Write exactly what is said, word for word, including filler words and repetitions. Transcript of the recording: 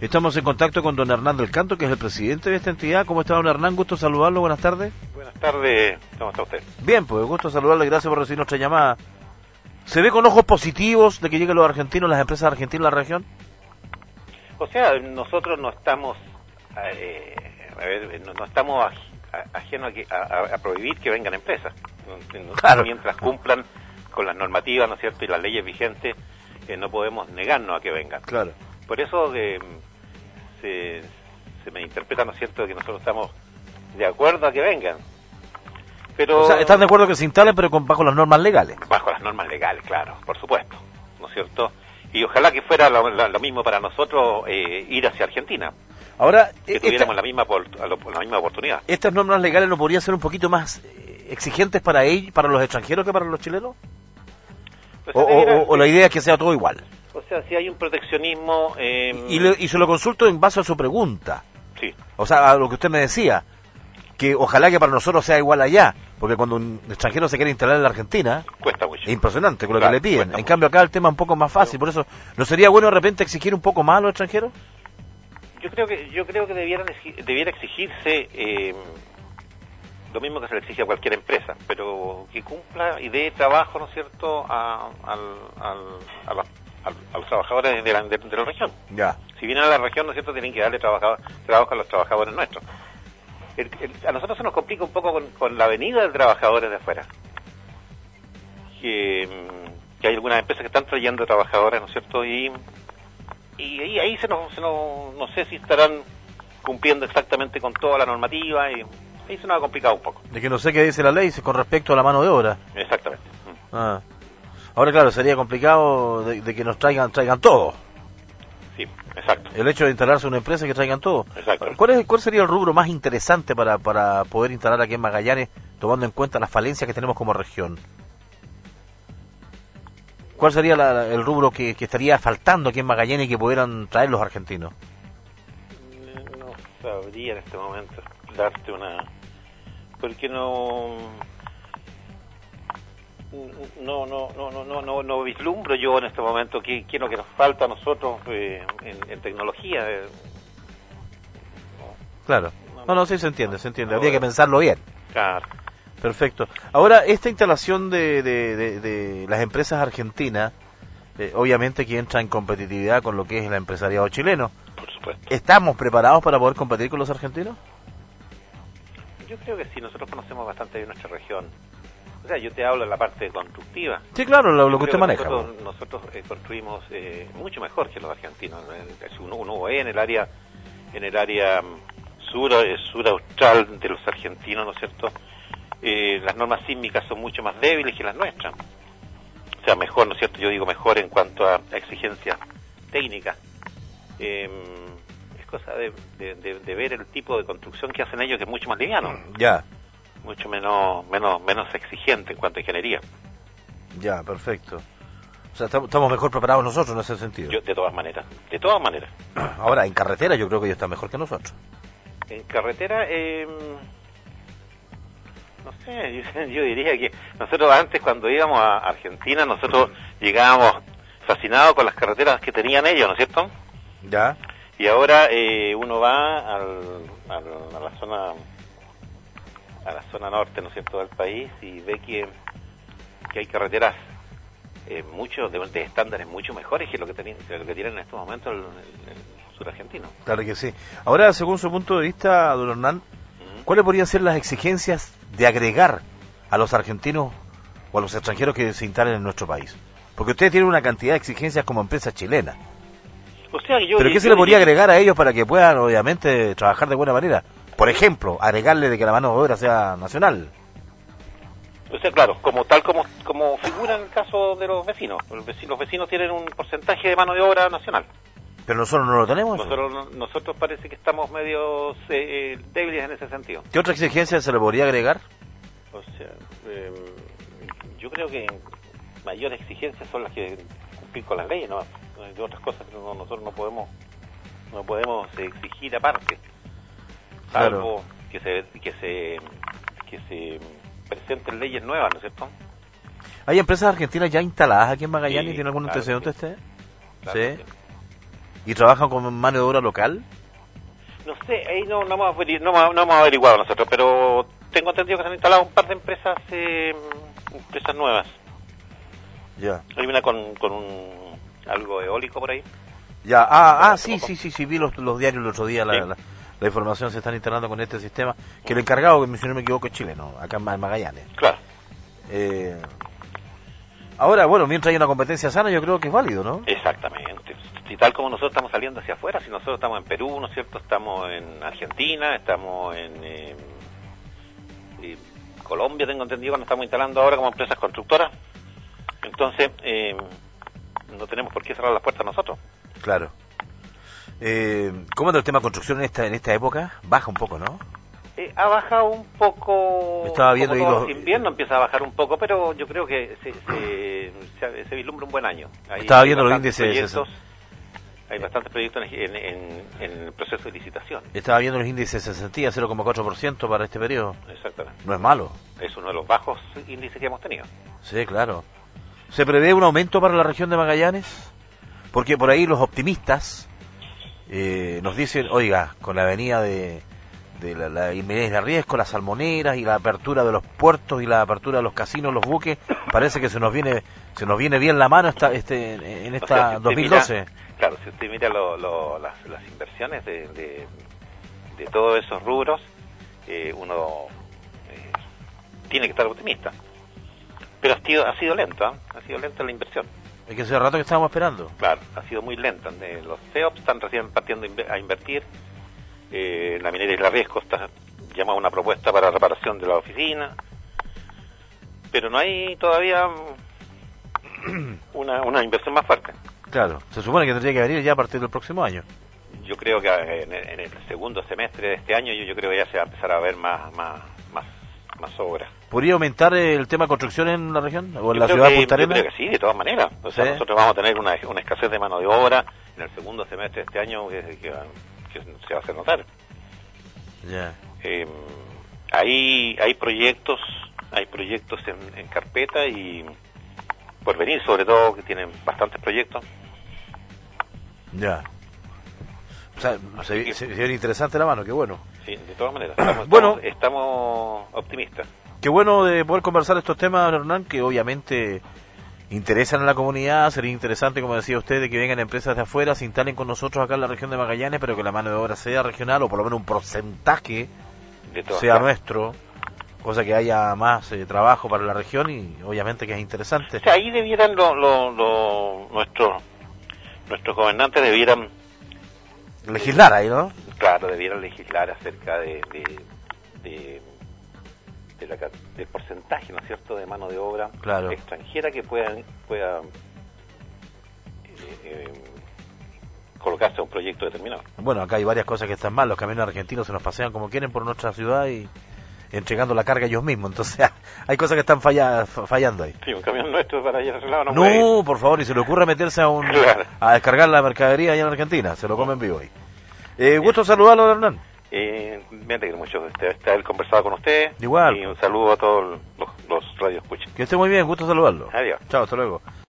Estamos en contacto con don Hernán del Canto, que es el presidente de esta entidad. ¿Cómo está, don Hernán? Gusto saludarlo, buenas tardes. Buenas tardes, ¿cómo está usted? Bien, pues gusto saludarle, gracias por recibir nuestra llamada. ¿Se ve con ojos positivos de que lleguen los argentinos, las empresas argentinas a la región? O sea, nosotros no estamos, eh, a ver, no, no estamos aj, ajenos a, que, a, a prohibir que vengan empresas, claro. Mientras cumplan con las normativas, ¿no es cierto?, y las leyes vigentes, eh, no podemos negarnos a que vengan. Claro. Por eso eh, se, se me interpreta, ¿no es cierto?, que nosotros estamos de acuerdo a que vengan. Pero, o sea, ¿están de acuerdo que se instalen, pero con, bajo las normas legales? Bajo las normas legales, claro, por supuesto, ¿no es cierto? Y ojalá que fuera lo, lo, lo mismo para nosotros eh, ir hacia Argentina. Ahora, que esta, tuviéramos la misma, la misma oportunidad. ¿Estas normas legales no podrían ser un poquito más exigentes para ellos, para los extranjeros que para los chilenos? Pues o, o, o la idea es que sea todo igual. O sea, si hay un proteccionismo... Eh... Y, le, y se lo consulto en base a su pregunta. Sí. O sea, a lo que usted me decía, que ojalá que para nosotros sea igual allá, porque cuando un extranjero se quiere instalar en la Argentina, cuesta mucho. Es impresionante con lo claro, que le piden. En mucho. cambio acá el tema es un poco más fácil, por eso, ¿no sería bueno de repente exigir un poco más a los extranjeros? Yo creo que yo creo que debieran debiera exigirse eh, lo mismo que se le exige a cualquier empresa, pero que cumpla y dé trabajo, ¿no es cierto?, a, al, al, a, la, a, a los trabajadores de la, de, de la región. Ya. Si vienen a la región, ¿no es cierto?, tienen que darle trabajo, trabajo a los trabajadores nuestros. El, el, a nosotros se nos complica un poco con, con la venida de trabajadores de afuera. Que, que hay algunas empresas que están trayendo trabajadores, ¿no es cierto?, y y ahí, ahí se nos, se nos, no sé si estarán cumpliendo exactamente con toda la normativa, y ahí se nos ha complicado un poco. De que no sé qué dice la ley con respecto a la mano de obra. Exactamente. Ah. Ahora, claro, sería complicado de, de que nos traigan traigan todo. Sí, exacto. El hecho de instalarse una empresa y que traigan todo. Exacto. ¿Cuál, es, ¿Cuál sería el rubro más interesante para, para poder instalar aquí en Magallanes, tomando en cuenta las falencias que tenemos como región? ¿Cuál sería la, el rubro que, que estaría faltando aquí en Magallanes y que pudieran traer los argentinos? No sabría en este momento darte una... Porque no... No, no, no, no, no, no, no vislumbro yo en este momento qué, qué es lo que nos falta a nosotros eh, en, en tecnología. Eh. No. Claro. No, no, no, sí se entiende, se entiende. No, Habría que pensarlo bien. Claro. Perfecto. Ahora, esta instalación de, de, de, de las empresas argentinas, eh, obviamente que entra en competitividad con lo que es el empresariado chileno. Por supuesto. ¿Estamos preparados para poder competir con los argentinos? Yo creo que sí, nosotros conocemos bastante bien nuestra región. O sea, yo te hablo de la parte constructiva. Sí, claro, lo, lo que usted que maneja. Nosotros, nosotros eh, construimos eh, mucho mejor que los argentinos. Uno, uno ve en el área, en el área sur, eh, sur austral de los argentinos, ¿no es cierto?, Eh, las normas sísmicas son mucho más débiles que las nuestras. O sea, mejor, ¿no es cierto? Yo digo mejor en cuanto a exigencias técnicas. Eh, es cosa de, de, de, de ver el tipo de construcción que hacen ellos, que es mucho más liviano. Ya. Mucho menos menos menos exigente en cuanto a ingeniería. Ya, perfecto. O sea, estamos mejor preparados nosotros en ese sentido. Yo, de todas maneras, de todas maneras. Ahora, en carretera yo creo que ellos están mejor que nosotros. En carretera... Eh, No sé, yo, yo diría que nosotros antes, cuando íbamos a Argentina, nosotros llegábamos fascinados con las carreteras que tenían ellos, ¿no es cierto? Ya. Y ahora eh, uno va al, al, a la zona a la zona norte, ¿no es cierto?, del país, y ve que, que hay carreteras eh, mucho de, de estándares mucho mejores que lo que, tenían, que lo que tienen en estos momentos el, el, el sur argentino. Claro que sí. Ahora, según su punto de vista, don Hernán, ¿cuáles podrían ser las exigencias de agregar a los argentinos o a los extranjeros que se instalen en nuestro país? Porque ustedes tienen una cantidad de exigencias como empresa chilena. O sea, yo, ¿Pero qué yo, se le yo, podría yo, agregar a ellos para que puedan, obviamente, trabajar de buena manera? Por ejemplo, agregarle de que la mano de obra sea nacional. O sea, claro, como tal como como figura en el caso de los vecinos. Los vecinos, los vecinos tienen un porcentaje de mano de obra nacional. Pero nosotros no lo tenemos. Nosotros nosotros parece que estamos medio eh, débiles en ese sentido. ¿Qué otra exigencia se le podría agregar? O sea, eh, yo creo que mayores exigencias son las que cumplir con las leyes, ¿no? Hay otras cosas que no, nosotros no podemos no podemos exigir aparte, salvo claro. que se que se que se presenten leyes nuevas, ¿no es cierto? ¿Hay empresas argentinas ya instaladas aquí en Magallanes? Sí, ¿Tiene algún claro antecedente sí. usted? Claro sí. sí. y trabajan con mano de obra local? No sé, ahí no, no, hemos, averi- no, hemos- no hemos averiguado nosotros, pero tengo entendido que se han instalado un par de empresas, eh, empresas nuevas. Ya. Hay una con, con un algo eólico por ahí. Ya, ah, ah, Hace sí, poco. sí, sí, sí, vi los, los diarios el otro día, la, Sí. la, la información se están instalando con este sistema, que el encargado, que si no me equivoco, es chileno, acá en Ma- en Magallanes. Claro. Eh, ahora, bueno, mientras hay una competencia sana, yo creo que es válido, ¿no? Exactamente. Y tal como nosotros estamos saliendo hacia afuera, si nosotros estamos en Perú, ¿no es cierto? Estamos en Argentina, estamos en eh, eh, Colombia, tengo entendido, que nos estamos instalando ahora como empresas constructoras. Entonces, eh, no tenemos por qué cerrar las puertas nosotros. Claro. Eh, ¿Cómo anda el tema construcción en esta en esta época? Baja un poco, ¿no? Eh, ha bajado un poco. Estaba viendo como ahí todo los- invierno empieza a bajar un poco, pero yo creo que se, se, se, se vislumbra un buen año. Hay- Estaba hay viendo los bastantes índices de proyectos, hay bastantes proyectos en, en, en el proceso de licitación. Estaba viendo los índices de cesantía, cero coma cuatro por ciento para este periodo. Exactamente. No es malo. Es uno de los bajos índices que hemos tenido. Sí, claro. ¿Se prevé un aumento para la región de Magallanes? Porque por ahí los optimistas eh, nos dicen, oiga, con la avenida de, de la, la Inmenés de Riesco, las salmoneras y la apertura de los puertos y la apertura de los casinos, los buques, parece que se nos viene se nos viene bien la mano esta, este en O esta sea, si usted dos mil doce. mira- claro, si usted mira lo- lo- las, las inversiones de, de, de todos esos rubros, eh, uno eh, tiene que estar optimista. Pero ha sido, ha sido lenta, ¿eh? ha sido lenta la inversión. Es que hace rato que estábamos esperando. Claro, ha sido muy lenta. Eh, Los C E O P están recién partiendo a inve- a invertir. Eh, la minera Isla Riesco está llama a una propuesta para reparación de la oficina. Pero no hay todavía mm, una, una inversión más fuerte. Claro, se supone que tendría que venir ya a partir del próximo año. Yo creo que eh, en el, en el segundo semestre de este año yo, yo creo que ya se va a empezar a ver más más más, más obras. ¿Podría aumentar el tema de construcción en la región o en Yo la creo ciudad de que- Punta yo Arenas? creo que sí, de todas maneras. O sea, ¿Sí? nosotros vamos a tener una, una escasez de mano de obra en el segundo semestre de este año que, que- que se va a hacer notar. Ya. Eh, hay, hay proyectos, hay proyectos en, en carpeta y por venir, sobre todo, que tienen bastantes proyectos. Ya. O sea, Así se, que- se, se ve interesante la mano, qué bueno. Sí, de todas maneras. Estamos, Bueno. estamos, estamos optimistas. Qué bueno de poder conversar estos temas, Hernán, que obviamente interesan a la comunidad. Sería interesante, como decía usted, de que vengan empresas de afuera, se instalen con nosotros acá en la región de Magallanes, pero que la mano de obra sea regional o por lo menos un porcentaje De todas sea maneras. nuestro, cosa que haya más eh, trabajo para la región y obviamente que es interesante. O sea, ahí debieran lo, lo, lo- nuestros nuestros gobernantes debieran, Legislar ahí, ¿no? claro, debieran legislar acerca de, de, de, de la ca- del porcentaje, ¿no es cierto?, de mano de obra Claro. extranjera que pueda pueda eh, eh, colocarse a un proyecto determinado. Bueno, acá hay varias cosas que están mal. Los camiones argentinos se nos pasean como quieren por nuestra ciudad y entregando la carga ellos mismos. Entonces, hay cosas que están falla, fallando ahí. Sí, un camión nuestro para allá a ese lado no, puede ir. No, por favor, y se le ocurre meterse a un Claro. a descargar la mercadería allá en Argentina. Se lo comen vivo ahí. Eh, gusto saludarlo, Hernán. Eh, me alegro mucho de este- de haber conversado con usted. Igual. Y un saludo a todos los, los radioescuchas. Que esté muy bien, gusto saludarlo. Adiós. Chao, hasta luego.